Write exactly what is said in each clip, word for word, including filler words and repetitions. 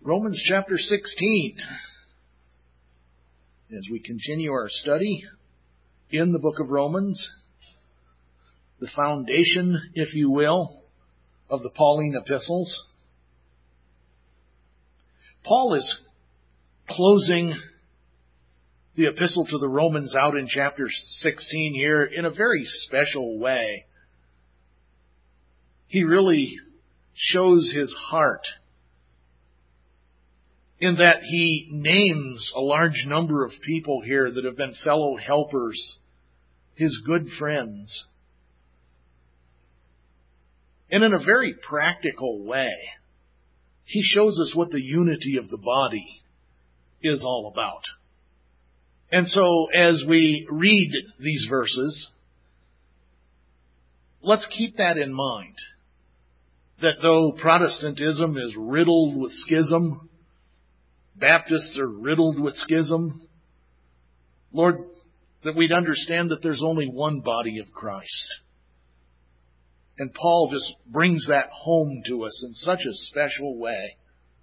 Romans chapter sixteen. As we continue our study in the book of Romans, the foundation, if you will, of the Pauline epistles. Paul is closing the epistle to the Romans out in chapter sixteen here in a very special way. He really shows his heart in that he names a large number of people here that have been fellow helpers, his good friends. And in a very practical way, he shows us what the unity of the body is all about. And so as we read these verses, let's keep that in mind. That though Protestantism is riddled with schism, Baptists are riddled with schism, Lord, that we'd understand that there's only one body of Christ. And Paul just brings that home to us in such a special way.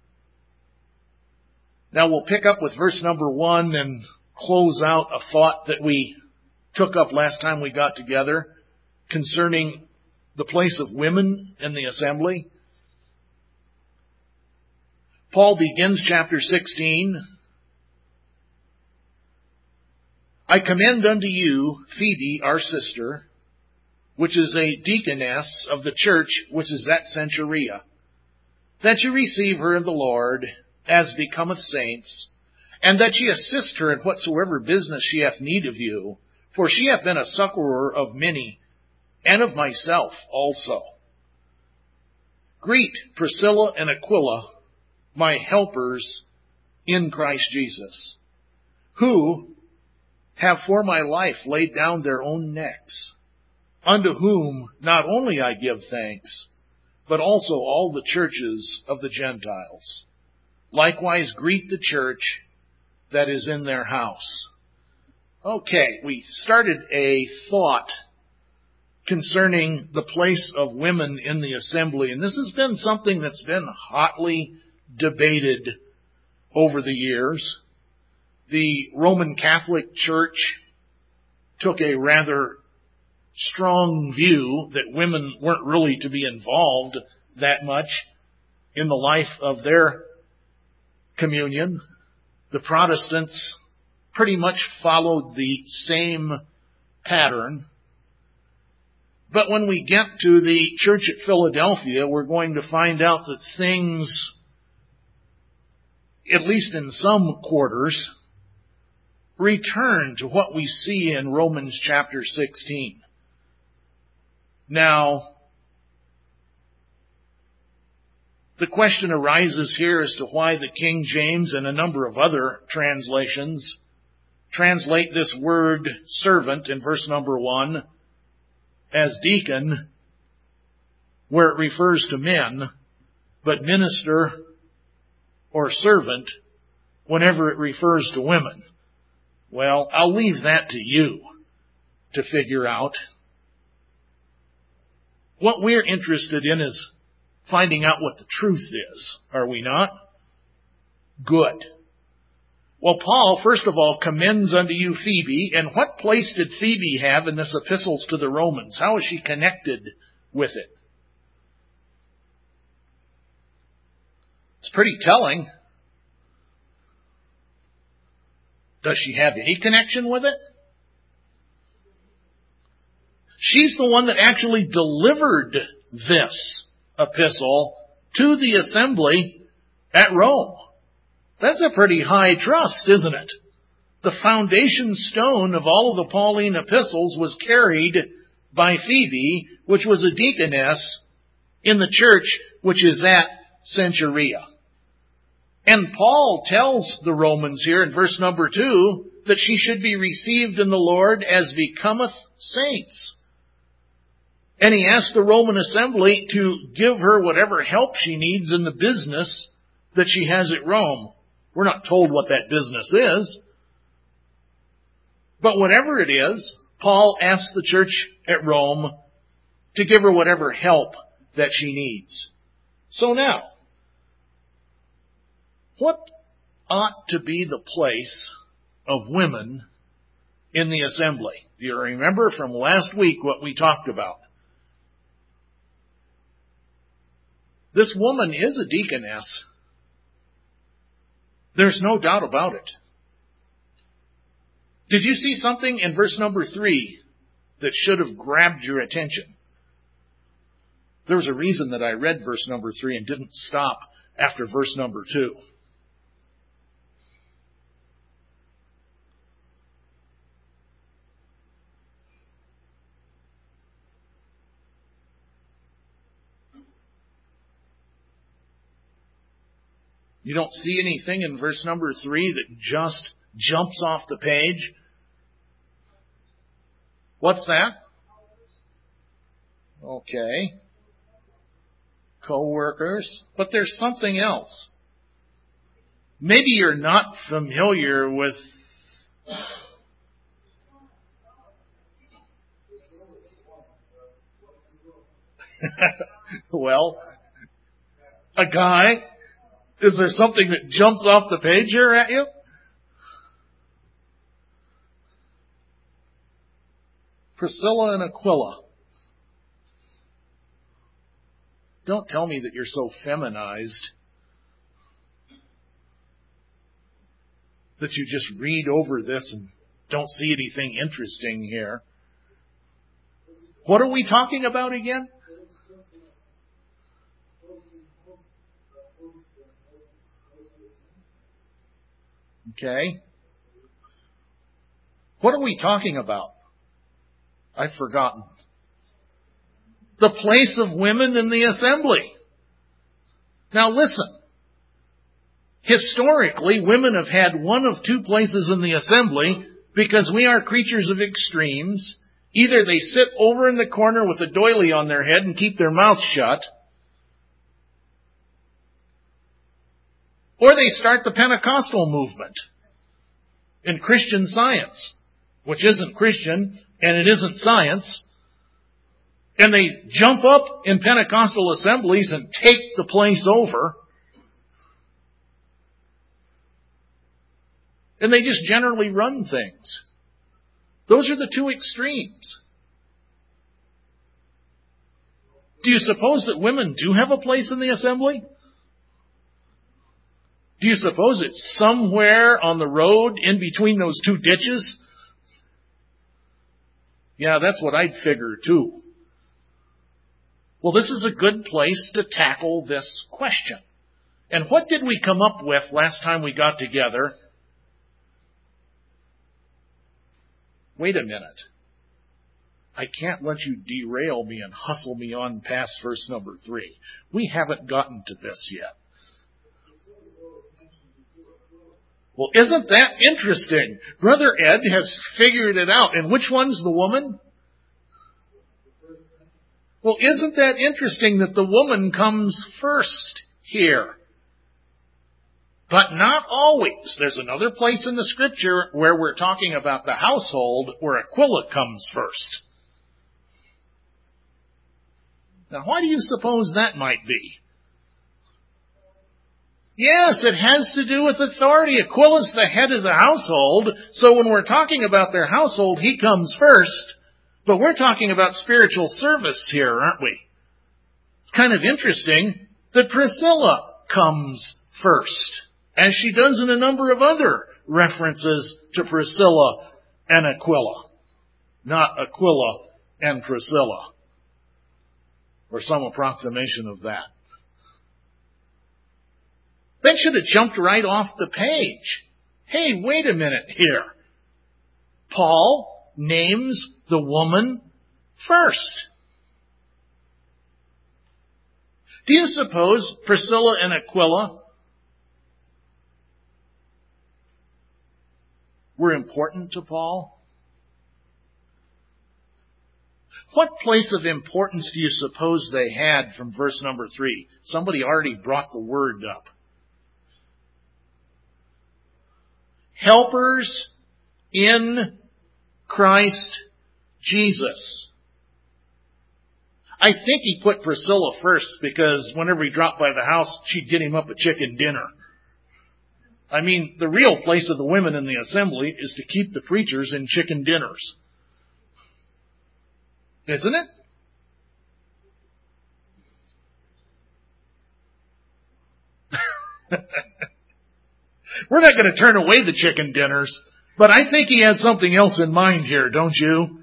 Now we'll pick up with verse number one and close out a thought that we took up last time we got together concerning the place of women in the assembly. Paul begins chapter sixteen. I commend unto you Phoebe, our sister, which is a deaconess of the church which is at Cenchrea, that you receive her in the Lord, as becometh saints, and that ye assist her in whatsoever business she hath need of you, for she hath been a succorer of many, and of myself also. Greet Priscilla and Aquila, my helpers in Christ Jesus, who have for my life laid down their own necks, unto whom not only I give thanks, but also all the churches of the Gentiles. Likewise greet the church that is in their house. Okay, we started a thought concerning the place of women in the assembly. And this has been something that's been hotly debated over the years. The Roman Catholic Church took a rather strong view that women weren't really to be involved that much in the life of their communion. The Protestants pretty much followed the same pattern. But when we get to the church at Philadelphia, we're going to find out that things, at least in some quarters, return to what we see in Romans chapter sixteen. Now, the question arises here as to why the King James and a number of other translations translate this word servant in verse number one as deacon, where it refers to men, but minister or servant whenever it refers to women. Well, I'll leave that to you to figure out. What we're interested in is finding out what the truth is, are we not? Good. Well, Paul, first of all, commends unto you Phoebe. And what place did Phoebe have in this epistles to the Romans? How is she connected with it? It's pretty telling. Does she have any connection with it? She's the one that actually delivered this epistle to the assembly at Rome. That's a pretty high trust, isn't it? The foundation stone of all of the Pauline epistles was carried by Phoebe, which was a deaconess in the church which is at Cenchrea. And Paul tells the Romans here in verse number two that she should be received in the Lord as becometh saints. And he asked the Roman assembly to give her whatever help she needs in the business that she has at Rome. We're not told what that business is. But whatever it is, Paul asked the church at Rome to give her whatever help that she needs. So now, What ought to be the place of women in the assembly? Do you remember from last week what we talked about? This woman is a deaconess. There's no doubt about it. Did you see something in verse number three that should have grabbed your attention? There was a reason that I read verse number three and didn't stop after verse number two. You don't see anything in verse number three that just jumps off the page? What's that? Okay. Co-workers. But there's something else. Maybe you're not familiar with... Well, a guy... Is there something that jumps off the page here at you? Priscilla and Aquila. Don't tell me that you're so feminized that you just read over this and don't see anything interesting here. What are we talking about again? Okay. What are we talking about? I've forgotten. The place of women in the assembly. Now listen. Historically, women have had one of two places in the assembly because we are creatures of extremes. Either they sit over in the corner with a doily on their head and keep their mouth shut, or they start the Pentecostal movement in Christian Science, which isn't Christian and it isn't science. And they jump up in Pentecostal assemblies and take the place over. And they just generally run things. Those are the two extremes. Do you suppose that women do have a place in the assembly? Do you suppose it's somewhere on the road in between those two ditches? Yeah, that's what I'd figure too. Well, this is a good place to tackle this question. And what did we come up with last time we got together? Wait a minute. I can't let you derail me and hustle me on past verse number three. We haven't gotten to this yet. Well, isn't that interesting? Brother Ed has figured it out. And which one's the woman? Well, isn't that interesting that the woman comes first here? But not always. There's another place in the Scripture where we're talking about the household where Aquila comes first. Now, why do you suppose that might be? Yes, it has to do with authority. Aquila's the head of the household, so when we're talking about their household, he comes first. But we're talking about spiritual service here, aren't we? It's kind of interesting that Priscilla comes first, as she does in a number of other references to Priscilla and Aquila. Not Aquila and Priscilla, or some approximation of that. That should have jumped right off the page. Hey, wait a minute here. Paul names the woman first. Do you suppose Priscilla and Aquila were important to Paul? What place of importance do you suppose they had from verse number three? Somebody already brought the word up. Helpers in Christ Jesus. I think he put Priscilla first because whenever he dropped by the house, she'd get him up a chicken dinner. I mean, the real place of the women in the assembly is to keep the preachers in chicken dinners. Isn't it? We're not going to turn away the chicken dinners, but I think he has something else in mind here, don't you?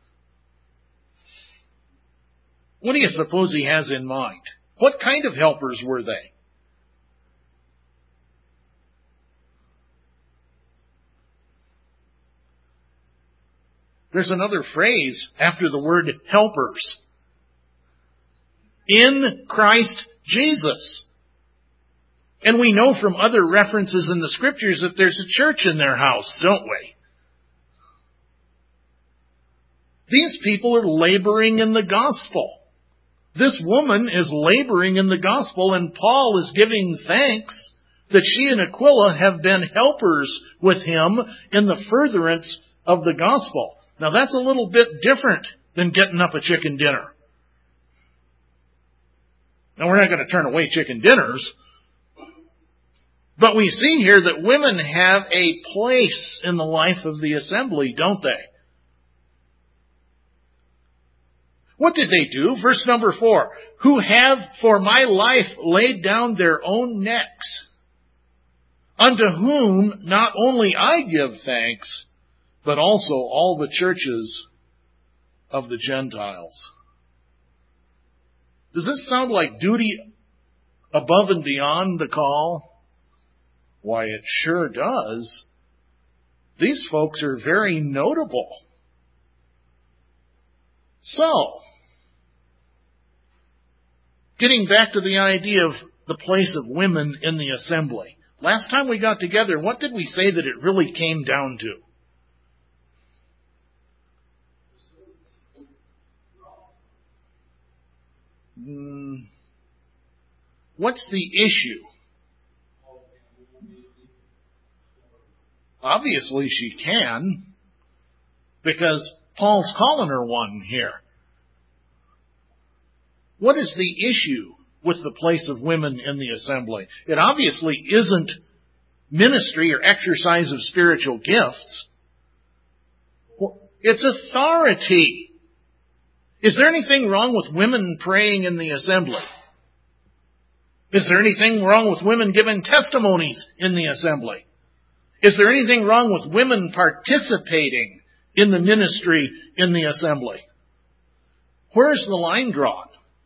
What do you suppose he has in mind? What kind of helpers were they? There's another phrase after the word helpers. In Christ Jesus. And we know from other references in the Scriptures that there's a church in their house, don't we? These people are laboring in the gospel. This woman is laboring in the gospel, and Paul is giving thanks that she and Aquila have been helpers with him in the furtherance of the gospel. Now that's a little bit different than getting up a chicken dinner. Now we're not going to turn away chicken dinners, but we see here that women have a place in the life of the assembly, don't they? What did they do? Verse number four. Who have for my life laid down their own necks, unto whom not only I give thanks, but also all the churches of the Gentiles. Does this sound like duty above and beyond the call? Why, it sure does. These folks are very notable. So, getting back to the idea of the place of women in the assembly. Last time we got together, what did we say that it really came down to? Hmm. What's the issue? Obviously she can, because Paul's calling her one here. What is the issue with the place of women in the assembly? It obviously isn't ministry or exercise of spiritual gifts. Well, it's authority. Is there anything wrong with women praying in the assembly? Is there anything wrong with women giving testimonies in the assembly? Is there anything wrong with women participating in the ministry in the assembly? Where's the line drawn?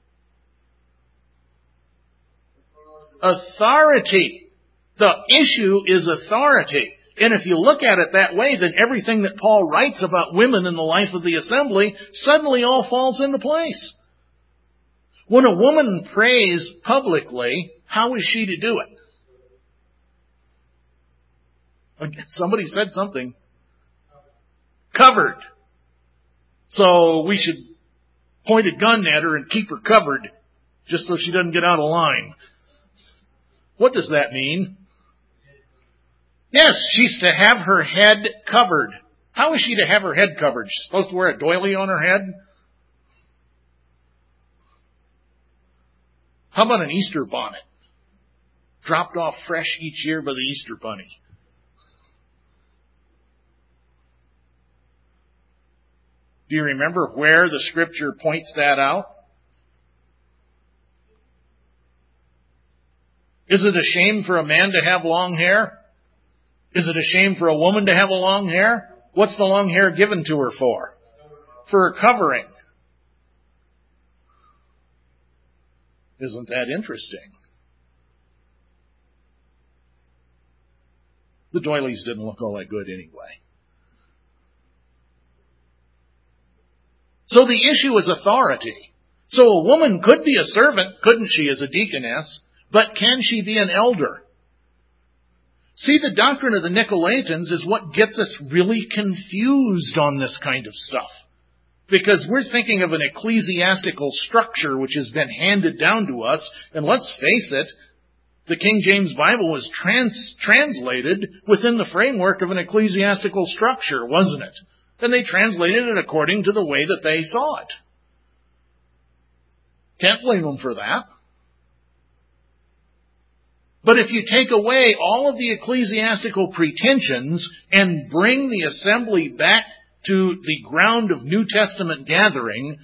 Authority. The issue is authority. And if you look at it that way, then everything that Paul writes about women in the life of the assembly suddenly all falls into place. When a woman prays publicly, how is she to do it? Somebody said something. Covered. So we should point a gun at her and keep her covered just so she doesn't get out of line. What does that mean? Yes, she's to have her head covered. How is she to have her head covered? She's supposed to wear a doily on her head? How about an Easter bonnet? Dropped off fresh each year by the Easter bunny. Do you remember where the Scripture points that out? Is it a shame for a man to have long hair? Is it a shame for a woman to have a long hair? What's the long hair given to her for? For a covering. Isn't that interesting? The doilies didn't look all that good anyway. So the issue is authority. So a woman could be a servant, couldn't she, as a deaconess? But can she be an elder? See, the doctrine of the Nicolaitans is what gets us really confused on this kind of stuff. Because we're thinking of an ecclesiastical structure which has been handed down to us. And let's face it, the King James Bible was trans- translated within the framework of an ecclesiastical structure, wasn't it? And they translated it according to the way that they saw it. Can't blame them for that. But if you take away all of the ecclesiastical pretensions and bring the assembly back to the ground of New Testament gathering,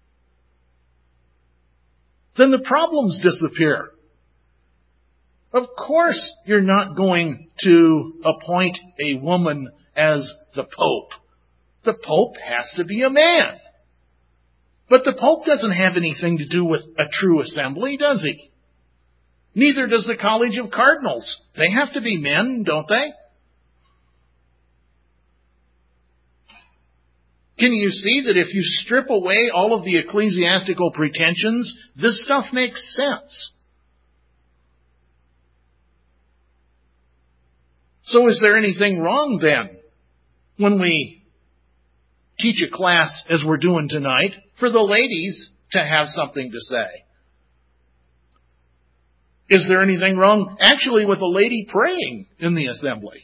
then the problems disappear. Of course, you're not going to appoint a woman as the Pope. The Pope has to be a man. But the Pope doesn't have anything to do with a true assembly, does he? Neither does the College of Cardinals. They have to be men, don't they? Can you see that if you strip away all of the ecclesiastical pretensions, this stuff makes sense? So is there anything wrong then when we teach a class as we're doing tonight for the ladies to have something to say? Is there anything wrong actually with a lady praying in the assembly?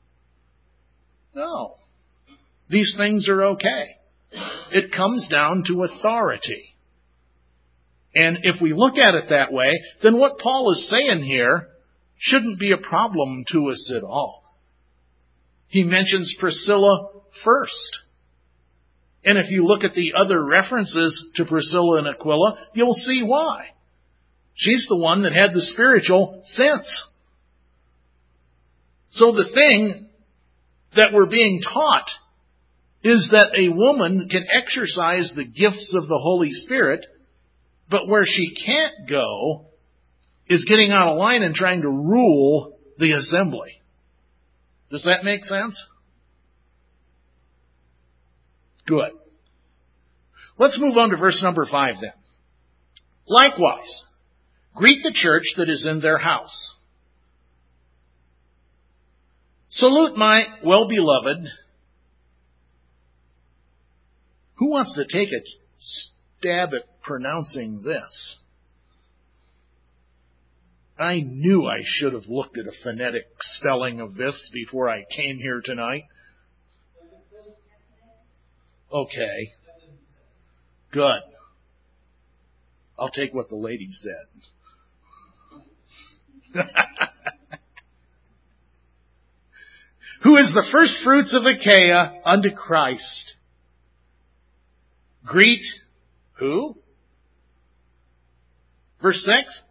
No. These things are okay. It comes down to authority. And if we look at it that way, then what Paul is saying here shouldn't be a problem to us at all. He mentions Priscilla first. And if you look at the other references to Priscilla and Aquila, you'll see why. She's the one that had the spiritual sense. So the thing that we're being taught is that a woman can exercise the gifts of the Holy Spirit, but where she can't go is getting out of line and trying to rule the assembly. Does that make sense? Good. Let's move on to verse number five then. Likewise, greet the church that is in their house. Salute my well-beloved. Who wants to take a stab at pronouncing this? I knew I should have looked at a phonetic spelling of this before I came here tonight. Okay. Good. I'll take what the lady said. Who is the first fruits of Achaia unto Christ? Greet who? Verse six?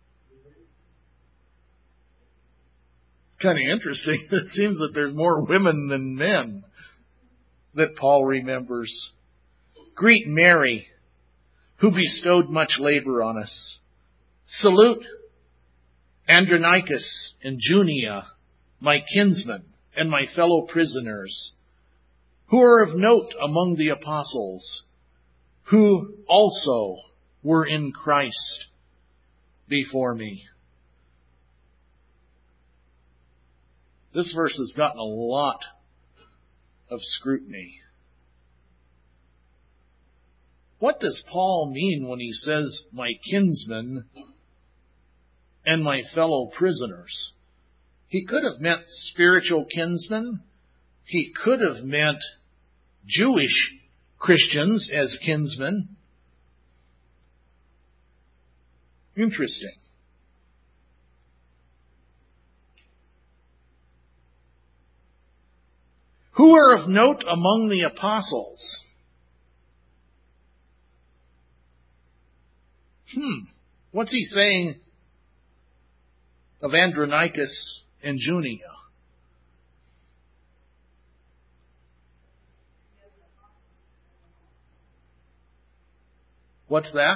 It's kind of interesting. It seems that there's more women than men that Paul remembers. Greet Mary, who bestowed much labor on us. Salute Andronicus and Junia, my kinsmen and my fellow prisoners, who are of note among the apostles, who also were in Christ before me. This verse has gotten a lot of scrutiny. What does Paul mean when he says, my kinsmen and my fellow prisoners? He could have meant spiritual kinsmen. He could have meant Jewish Christians as kinsmen. Interesting. Who are of note among the apostles? Hmm. What's he saying of Andronicus and Junia? What's that?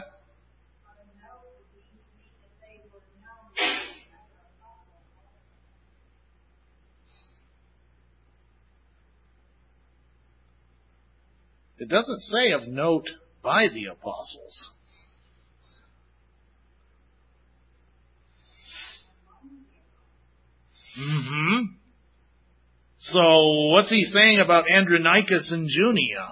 It doesn't say of note by the apostles. Mm-hmm. So what's he saying about Andronicus and Junia?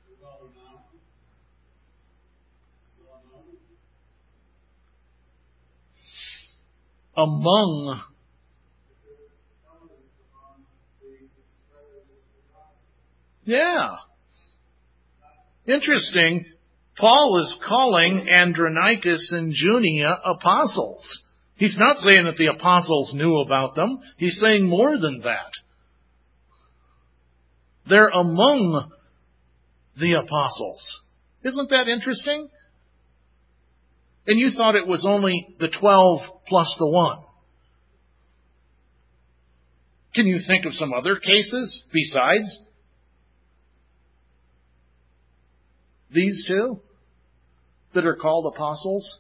Among Yeah. Interesting. Paul is calling Andronicus and Junia apostles. He's not saying that the apostles knew about them. He's saying more than that. They're among the apostles. Isn't that interesting? And you thought it was only the twelve plus the one. Can you think of some other cases besides these two that are called apostles?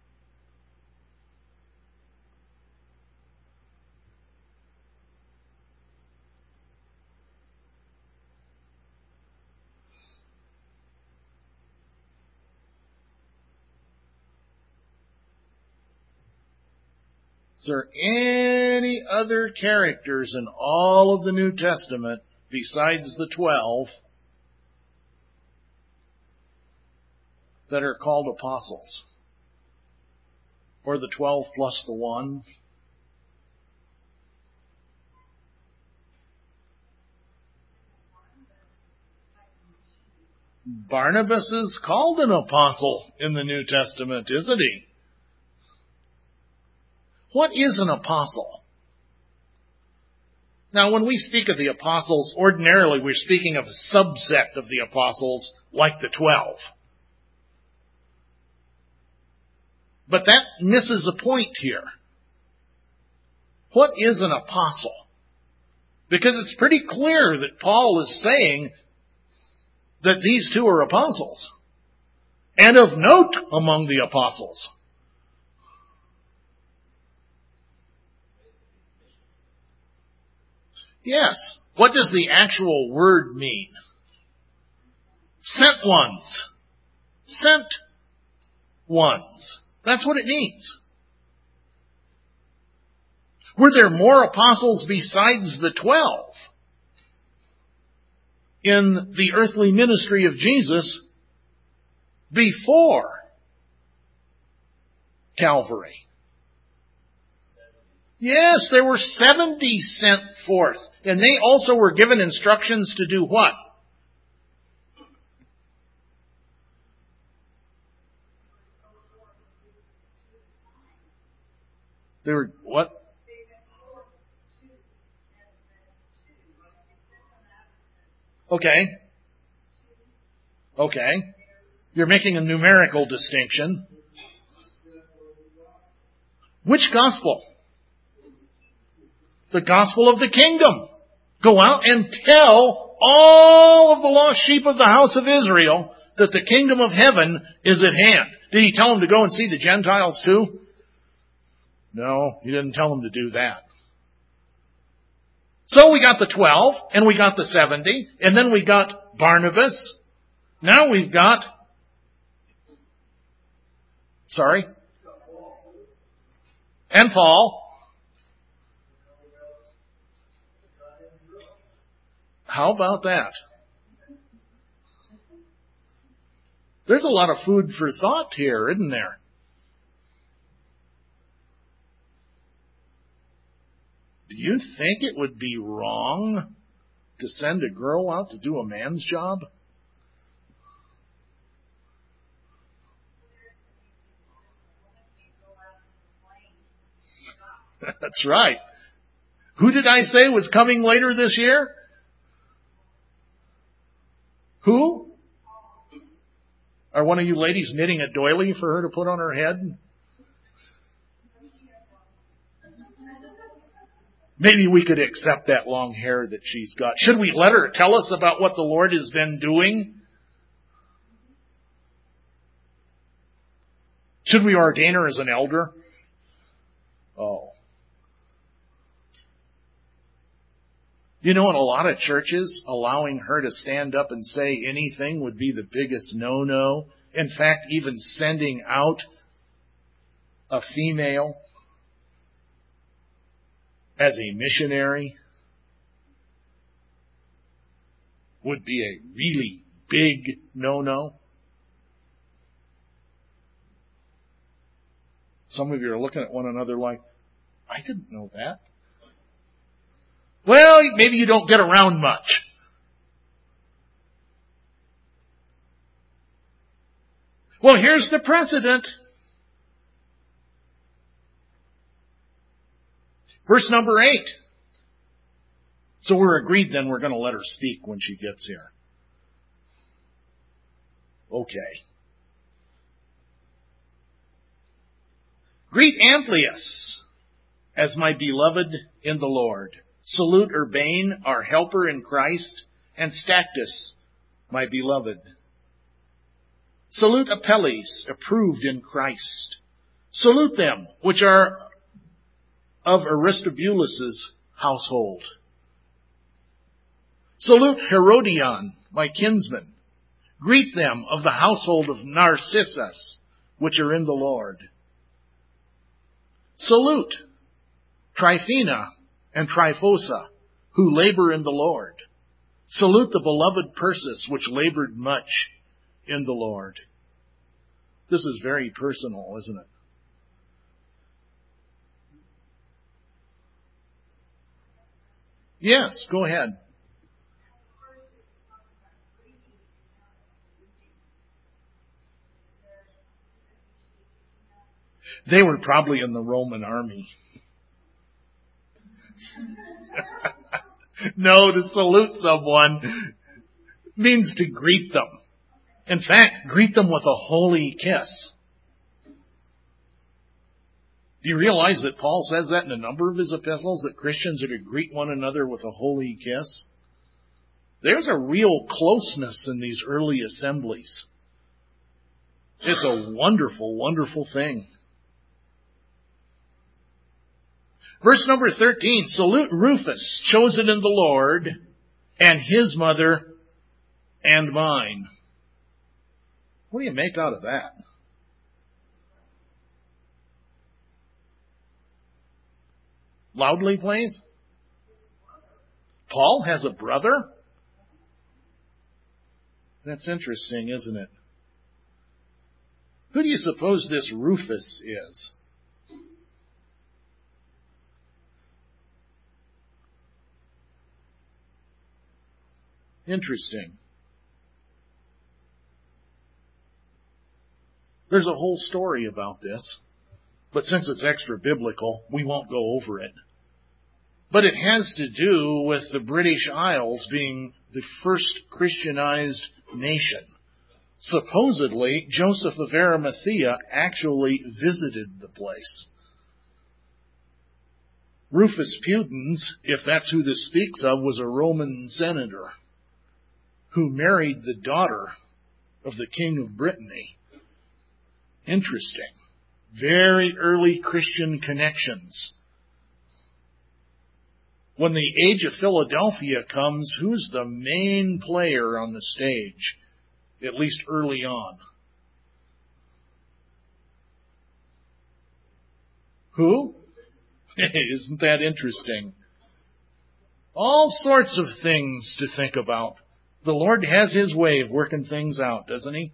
Is there any other characters in all of the New Testament besides the twelve that are called apostles? Or the twelve plus the one? Barnabas is called an apostle in the New Testament, isn't he? What is an apostle? Now, when we speak of the apostles, ordinarily we're speaking of a subsect of the apostles, like the twelve. But that misses a point here. What is an apostle? Because it's pretty clear that Paul is saying that these two are apostles, and of note among the apostles. Yes. What does the actual word mean? Sent ones. Sent ones. That's what it means. Were there more apostles besides the twelve in the earthly ministry of Jesus before Calvary? Yes, there were seventy sent forth. And they also were given instructions to do what? They were what? Okay. Okay. You're making a numerical distinction. Which gospel? The gospel of the kingdom. Go out and tell all of the lost sheep of the house of Israel that the kingdom of heaven is at hand. Did he tell them to go and see the Gentiles too? No, he didn't tell them to do that. So we got the twelve, and we got the seventy, and then we got Barnabas. Now we've got, sorry, and Paul. How about that? There's a lot of food for thought here, isn't there? Do you think it would be wrong to send a girl out to do a man's job? That's right. Who did I say was coming later this year? Who? Are one of you ladies knitting a doily for her to put on her head? Maybe we could accept that long hair that she's got. Should we let her tell us about what the Lord has been doing? Should we ordain her as an elder? Oh. You know, in a lot of churches, allowing her to stand up and say anything would be the biggest no-no. In fact, even sending out a female as a missionary would be a really big no-no. Some of you are looking at one another like, I didn't know that. Well, maybe you don't get around much. Well, here's the precedent. Verse number eight. So we're agreed then we're going to let her speak when she gets here. Okay. Greet Amplias as my beloved in the Lord. Salute Urbane, our helper in Christ, and Stactus, my beloved. Salute Apelles, approved in Christ. Salute them which are of Aristobulus' household. Salute Herodion, my kinsman. Greet them of the household of Narcissus, which are in the Lord. Salute Tryphena and Tryphosa, who labor in the Lord. Salute the beloved Persis, which labored much in the Lord. This is very personal, isn't it? Yes, go ahead. They were probably in the Roman army. No, to salute someone means to greet them. In fact, greet them with a holy kiss. Do you realize that Paul says that in a number of his epistles, that Christians are to greet one another with a holy kiss? There's a real closeness in these early assemblies. It's a wonderful, wonderful thing. Verse number thirteen, salute Rufus, chosen in the Lord, and his mother, and mine. What do you make out of that? Loudly, please. Paul has a brother? That's interesting, isn't it? Who do you suppose this Rufus is? Interesting. There's a whole story about this, but since it's extra biblical, we won't go over it. But it has to do with the British Isles being the first Christianized nation. Supposedly, Joseph of Arimathea actually visited the place. Rufus Pudens, if that's who this speaks of, was a Roman senator who married the daughter of the king of Brittany. Interesting. Very early Christian connections. When the age of Philadelphia comes, who's the main player on the stage? At least early on. Who? Isn't that interesting? All sorts of things to think about. The Lord has His way of working things out, doesn't He?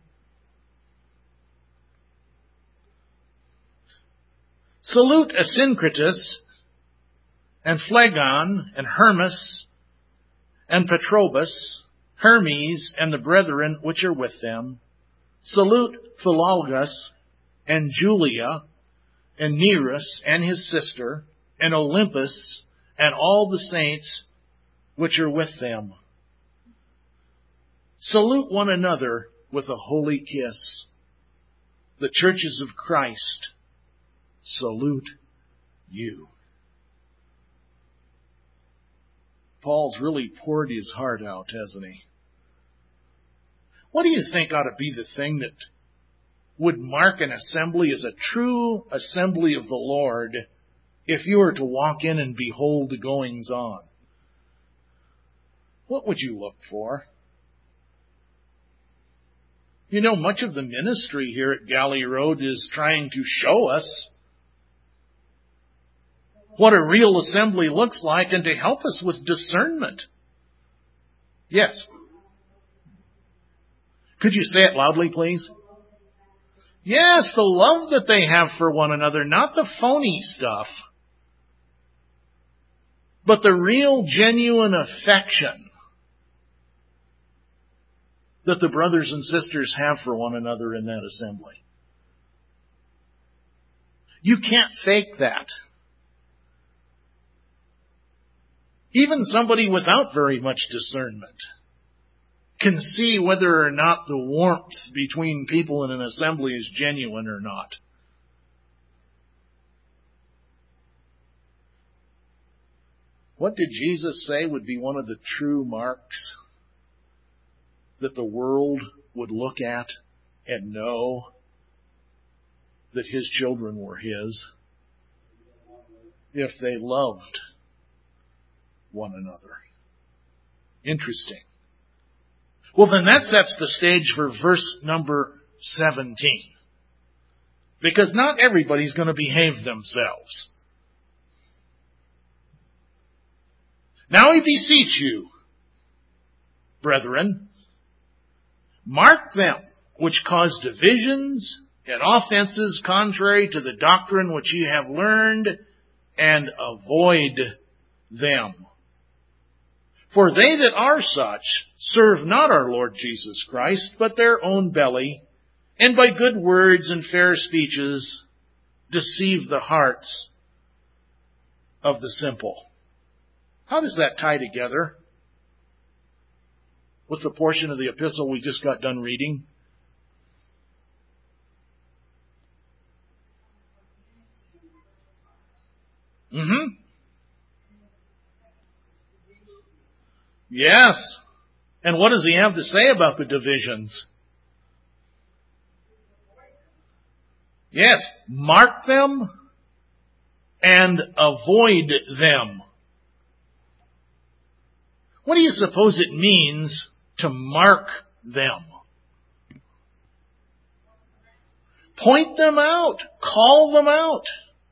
Salute Asyncritus, and Phlegon, and Hermas, and Petrobus, Hermes, and the brethren which are with them. Salute Philologus, and Julia, and Nereus, and his sister, and Olympus, and all the saints which are with them. Salute one another with a holy kiss. The churches of Christ salute you. Paul's really poured his heart out, hasn't he? What do you think ought to be the thing that would mark an assembly as a true assembly of the Lord if you were to walk in and behold the goings on? What would you look for? You know, much of the ministry here at Galley Road is trying to show us what a real assembly looks like and to help us with discernment. Yes. Could you say it loudly, please? Yes, the love that they have for one another, not the phony stuff, but the real, genuine affection that the brothers and sisters have for one another in that assembly. You can't fake that. Even somebody without very much discernment can see whether or not the warmth between people in an assembly is genuine or not. What did Jesus say would be one of the true marks that the world would look at and know that His children were His? If they loved one another. Interesting. Well, then that sets the stage for verse number seventeen. Because not everybody's going to behave themselves. Now I beseech you, brethren, mark them which cause divisions and offenses contrary to the doctrine which ye have learned, and avoid them. For they that are such serve not our Lord Jesus Christ, but their own belly, and by good words and fair speeches deceive the hearts of the simple. How does that tie together with the portion of the epistle we just got done reading? Mm-hmm. Yes. And what does he have to say about the divisions? Yes. Mark them and avoid them. What do you suppose it means to mark them? Point them out. Call them out.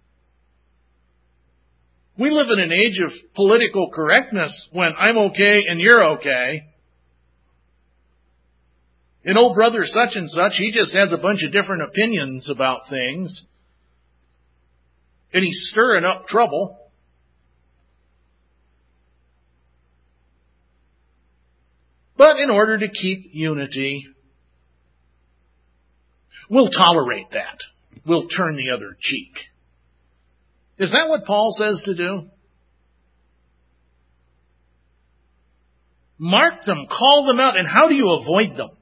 We live in an age of political correctness when I'm okay and you're okay. And old brother such and such, he just has a bunch of different opinions about things. And he's stirring up trouble. But in order to keep unity, we'll tolerate that. We'll turn the other cheek. Is that what Paul says to do? Mark them, call them out, and how do you avoid them?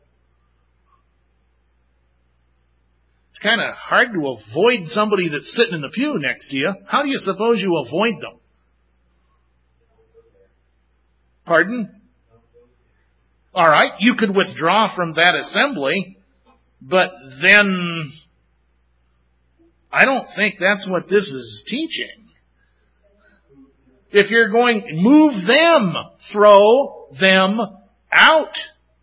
It's kind of hard to avoid somebody that's sitting in the pew next to you. How do you suppose you avoid them? Pardon? All right, you could withdraw from that assembly, but then I don't think that's what this is teaching. If you're going, move them, throw them out.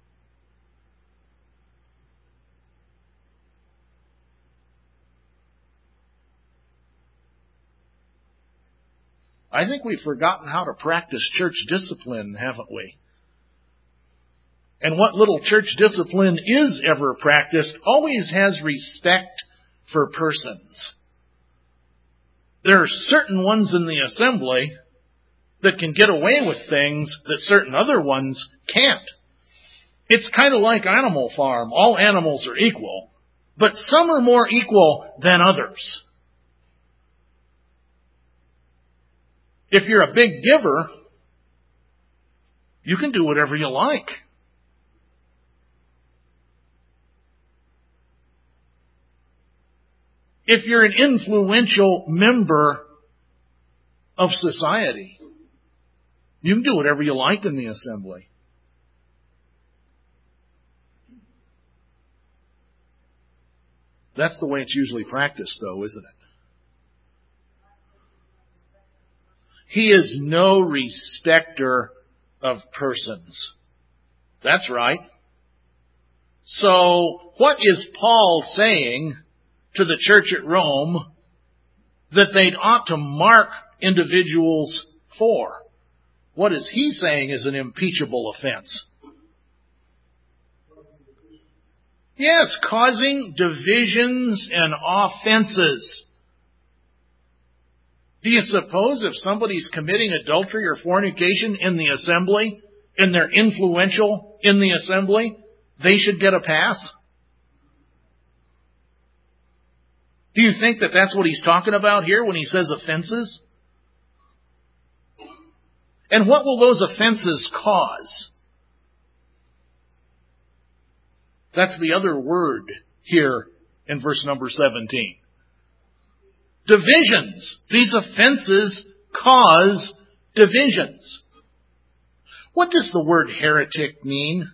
I think we've forgotten how to practice church discipline, haven't we? And what little church discipline is ever practiced always has respect for persons. There are certain ones in the assembly that can get away with things that certain other ones can't. It's kind of like Animal Farm. All animals are equal, but some are more equal than others. If you're a big giver, you can do whatever you like. If you're an influential member of society, you can do whatever you like in the assembly. That's the way it's usually practiced, though, isn't it? He is no respecter of persons. That's right. So, what is Paul saying to the church at Rome that they'd ought to mark individuals for? What is he saying is an impeachable offense? Yes, causing divisions and offenses. Do you suppose if somebody's committing adultery or fornication in the assembly, and they're influential in the assembly, they should get a pass? Do you think that that's what he's talking about here when he says offenses? And what will those offenses cause? That's the other word here in verse number seventeen. Divisions. These offenses cause divisions. What does the word heretic mean?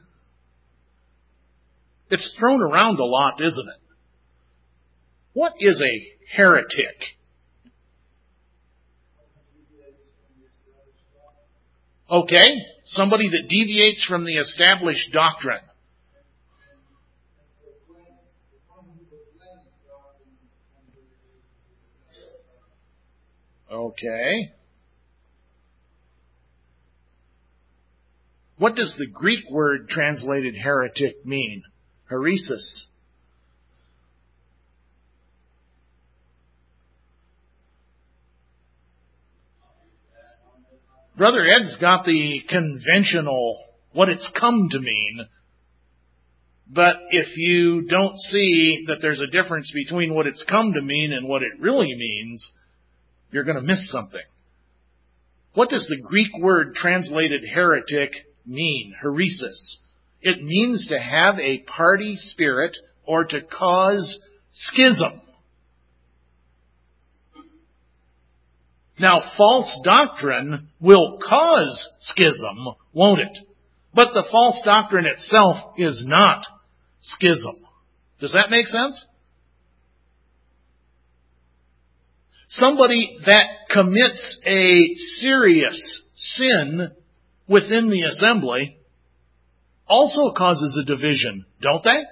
It's thrown around a lot, isn't it? What is a heretic? Okay, somebody that deviates from the established doctrine. Okay. What does the Greek word translated heretic mean? Heresis. Brother Ed's got the conventional, what it's come to mean. But if you don't see that there's a difference between what it's come to mean and what it really means, you're going to miss something. What does the Greek word translated heretic mean? Heresis. It means to have a party spirit or to cause schism. Now, false doctrine will cause schism, won't it? But the false doctrine itself is not schism. Does that make sense? Somebody that commits a serious sin within the assembly also causes a division, don't they?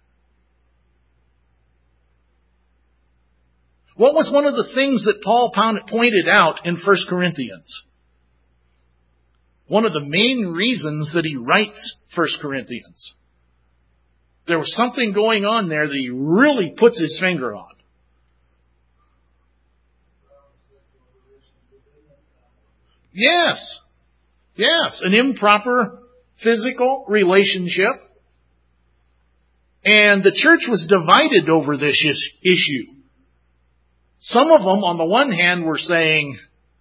What was one of the things that Paul pointed out in First Corinthians? One of the main reasons that he writes First Corinthians. There was something going on there that he really puts his finger on. Yes. Yes. An improper physical relationship. And the church was divided over this issue. Some of them, on the one hand, were saying,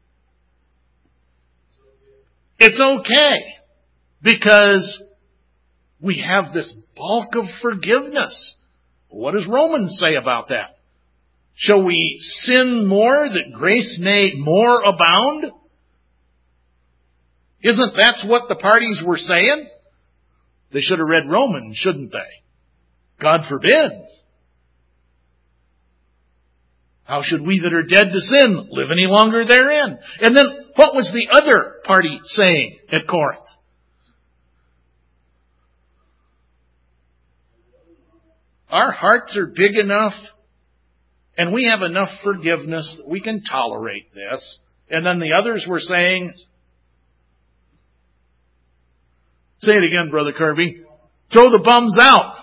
it's okay because we have this bulk of forgiveness. What does Romans say about that? Shall we sin more that grace may more abound? Isn't that what the parties were saying? They should have read Romans, shouldn't they? God forbid. How should we that are dead to sin live any longer therein? And then what was the other party saying at Corinth? Our hearts are big enough and we have enough forgiveness that we can tolerate this. And then the others were saying, say it again, Brother Kirby, throw the bums out.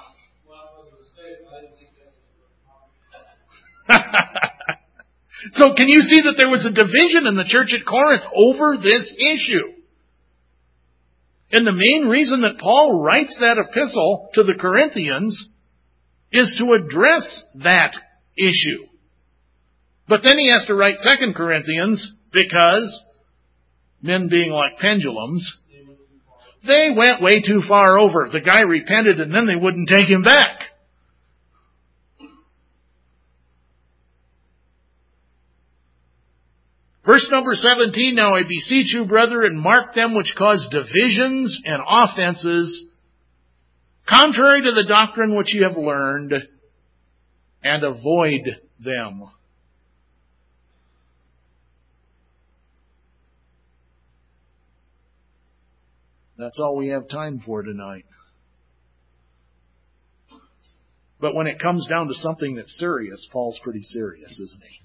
So can you see that there was a division in the church at Corinth over this issue? And the main reason that Paul writes that epistle to the Corinthians is to address that issue. But then he has to write Second Corinthians because men being like pendulums, they went way too far over. The guy repented and then they wouldn't take him back. Verse number seventeen, now I beseech you, brethren, mark them which cause divisions and offenses, contrary to the doctrine which you have learned, and avoid them. That's all we have time for tonight. But when it comes down to something that's serious, Paul's pretty serious, isn't he?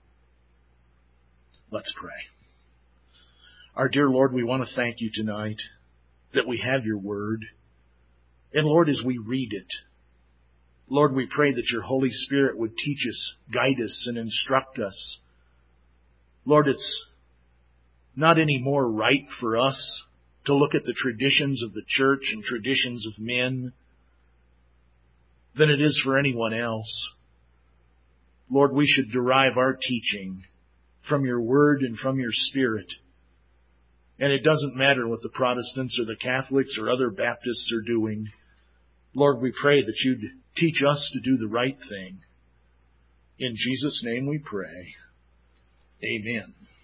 Let's pray. Our dear Lord, we want to thank you tonight that we have your word. And Lord, as we read it, Lord, we pray that your Holy Spirit would teach us, guide us, and instruct us. Lord, it's not any more right for us to look at the traditions of the church and traditions of men than it is for anyone else. Lord, we should derive our teaching from your word and from your Spirit. And it doesn't matter what the Protestants or the Catholics or other Baptists are doing. Lord, we pray that you'd teach us to do the right thing. In Jesus' name we pray. Amen.